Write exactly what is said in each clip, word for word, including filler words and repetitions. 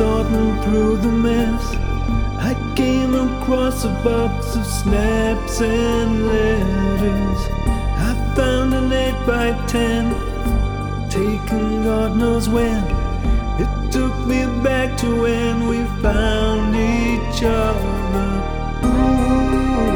sorting through the mess, I came across a box of snaps and letters. I found an eight by ten, taken God knows when. It took me back to when we found each other. Ooh,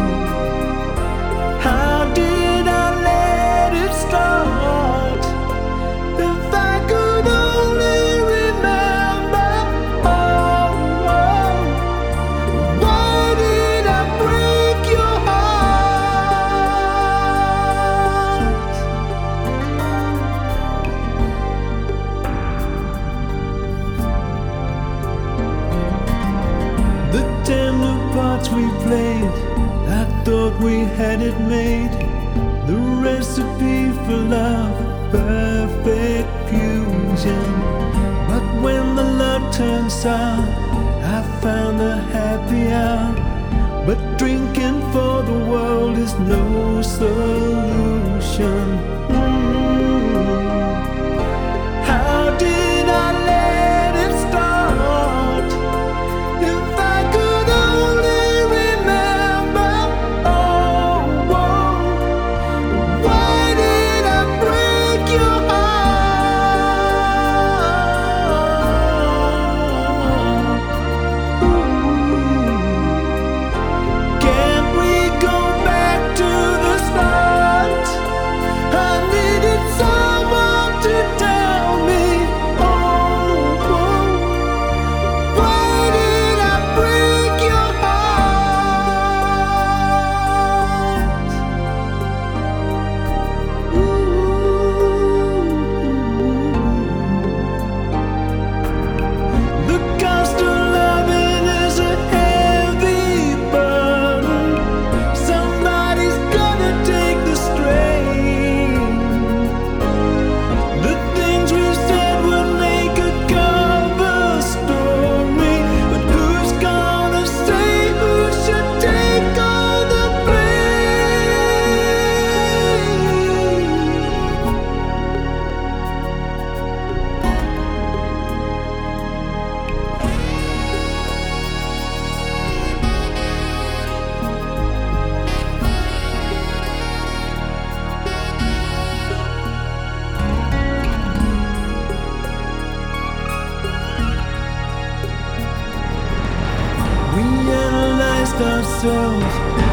how did I let it start? If I could only remember. Oh, oh, why did I break your heart? The tender parts we played, I thought we had it made. The recipe for love, perfect fusion. But when the love turned sour, I found a happy hour. But drinking for the world is no solution. Mm. How did I let it start? If I could only remember. Oh, oh, why did I break your heart? Ooh, can't we go back to the start? I needed someone to tell me. Oh, oh, why did I break your heart? Ooh, the cost of loving is a heavy burden. Somebody's gonna take the strain. The things we said would make a cover story, but who's gonna say who should take all the blame? We analyzed ourselves